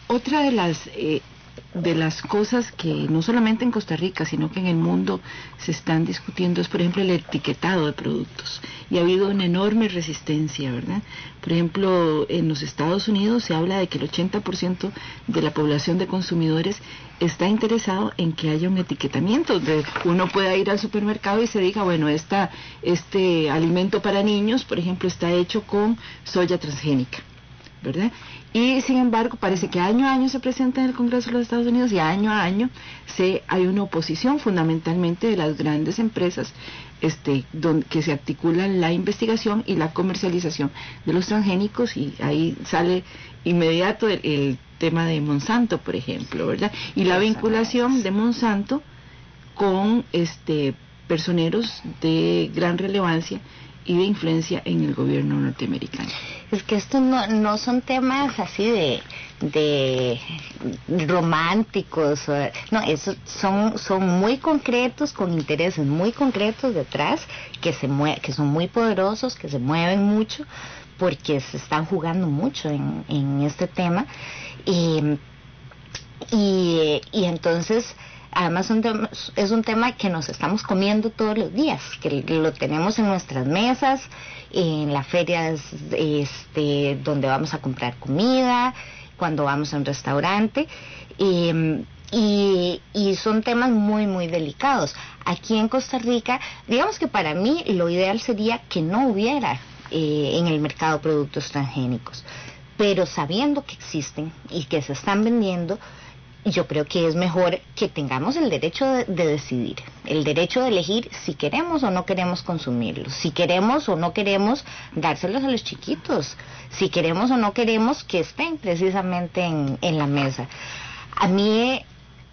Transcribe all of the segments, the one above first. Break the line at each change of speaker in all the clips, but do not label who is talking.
Otra de las cosas que no solamente en Costa Rica, sino que en el mundo se están discutiendo es, por ejemplo, el etiquetado de productos. Y ha habido una enorme resistencia, ¿verdad? Por ejemplo, en los Estados Unidos se habla de que el 80% de la población de consumidores está interesado en que haya un etiquetamiento, donde uno pueda ir al supermercado y se diga, bueno, este alimento para niños, por ejemplo, está hecho con soya transgénica, ¿verdad? Y sin embargo parece que año a año se presenta en el Congreso de los Estados Unidos y año a año hay una oposición fundamentalmente de las grandes empresas que se articulan la investigación y la comercialización de los transgénicos, y ahí sale inmediato el tema de Monsanto, por ejemplo, ¿verdad? Y la vinculación de Monsanto con personeros de gran relevancia y de influencia en el gobierno norteamericano.
Es que estos no son temas así de románticos, no, esos son muy concretos, con intereses muy concretos detrás, que son muy poderosos, que se mueven mucho, porque se están jugando mucho en este tema, y entonces además es un tema que nos estamos comiendo todos los días, que lo tenemos en nuestras mesas, en las ferias donde vamos a comprar comida, cuando vamos a un restaurante, y son temas muy muy delicados. Aquí en Costa Rica, digamos que para mí lo ideal sería que no hubiera en el mercado productos transgénicos, pero sabiendo que existen y que se están vendiendo, yo creo que es mejor que tengamos el derecho de decidir, el derecho de elegir si queremos o no queremos consumirlos, si queremos o no queremos dárselos a los chiquitos, si queremos o no queremos que estén precisamente en la mesa. A mí,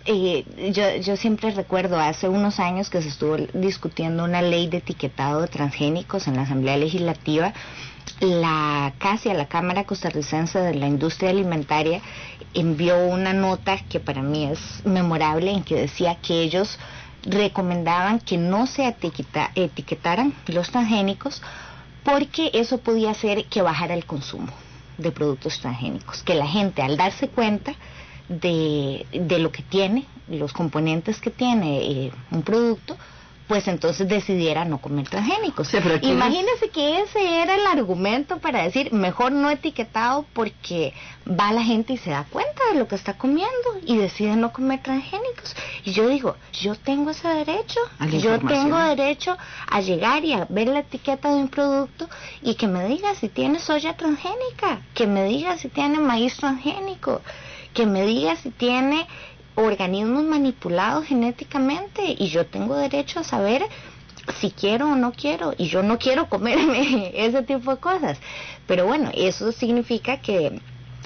yo siempre recuerdo hace unos años que se estuvo discutiendo una ley de etiquetado de transgénicos en la Asamblea Legislativa. La Cámara Costarricense de la Industria Alimentaria envió una nota que para mí es memorable, en que decía que ellos recomendaban que no se etiquetaran los transgénicos, porque eso podía hacer que bajara el consumo de productos transgénicos, que la gente, al darse cuenta de lo que tiene, los componentes que tiene un producto, pues entonces decidiera no comer transgénicos. Sí, imagínense que ese era el argumento para decir mejor no etiquetado, porque va la gente y se da cuenta de lo que está comiendo y decide no comer transgénicos. Y yo digo, yo tengo ese derecho, yo tengo derecho a llegar y a ver la etiqueta de un producto y que me diga si tiene soya transgénica, que me diga si tiene maíz transgénico, que me diga si tiene organismos manipulados genéticamente, y yo tengo derecho a saber si quiero o no quiero, y yo no quiero comerme ese tipo de cosas. Pero bueno, eso significa que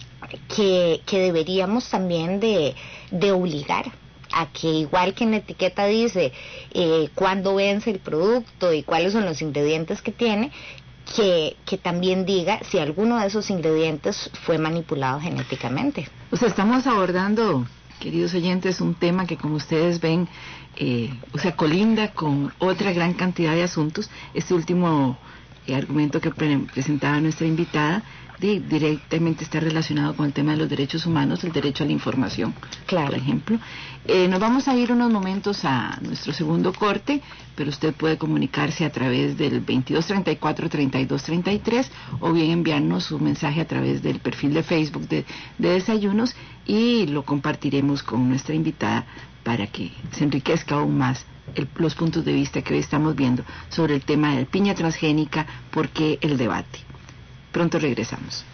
deberíamos también de obligar a que, igual que en la etiqueta dice cuándo vence el producto y cuáles son los ingredientes que tiene, que también diga si alguno de esos ingredientes fue manipulado genéticamente.
O sea, estamos abordando, queridos oyentes, un tema que, como ustedes ven, colinda con otra gran cantidad de asuntos. Este último argumento que presentaba nuestra invitada directamente está relacionado con el tema de los derechos humanos, el derecho a la información, claro, por ejemplo. Nos vamos a ir unos momentos a nuestro segundo corte, pero usted puede comunicarse a través del 2234-3233 o bien enviarnos su mensaje a través del perfil de Facebook de Desayunos, y lo compartiremos con nuestra invitada para que se enriquezca aún más los puntos de vista que hoy estamos viendo sobre el tema de la piña transgénica. ¿Por qué el debate? Pronto regresamos.